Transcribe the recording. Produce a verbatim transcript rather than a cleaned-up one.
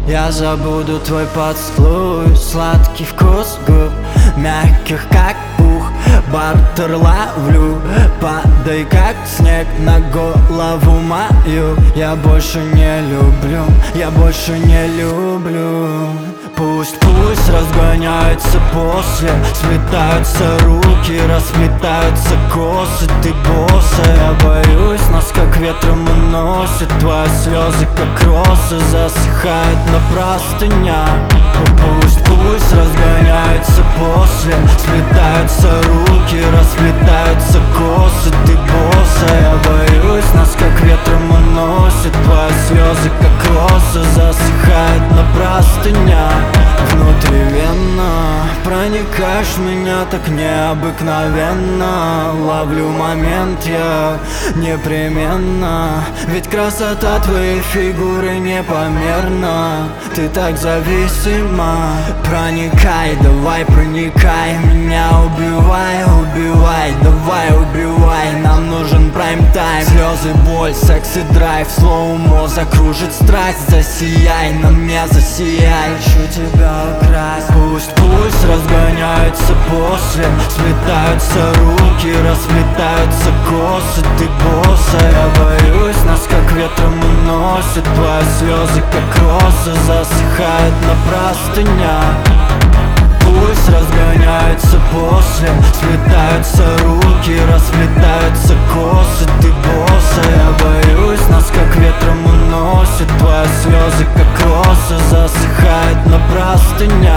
Я забуду твой поцелуй, сладкий вкус губ, мягких как пух. Бартер ловлю, падай как снег на голову мою. Я больше не люблю, я больше не люблю. Пусть, пусть разгоняется после, сплетаются руки, расплетаются косы. Ты босса, я боюсь, нас как ветром уносит. Твои слезы как росы засыхают на простынях. Пусть, пусть разгоняется после, сплетаются руки, расплетаются косы. Ты босса, я боюсь, нас как ветром уносит. Твои слезы как росы засыхают на простынях. Внутривенно проникаешь в меня так необыкновенно. Ловлю момент я непременно, ведь красота твоей фигуры непомерна. Ты так зависима. Проникай, давай проникай, меня убивай, убивай, давай убивай. Нам нужен прайм-тайм, слезы, боль, секс и драйв. Слоумо закружит страсть, засияй на мне, засияй. Хочу тебя украсть. Пусть, пусть разгоняется после, сплетаются руки, расплетаются косы. Ты босса, я боюсь, нас как ветром уносит. Твои слезы как росы засыхают на простынях. Пусть разгоняется после, сплетаются руки, расплетаются косы. Ты босса, я боюсь, нас как ветром уносит. Твои слезы как росы засыхают на простынях.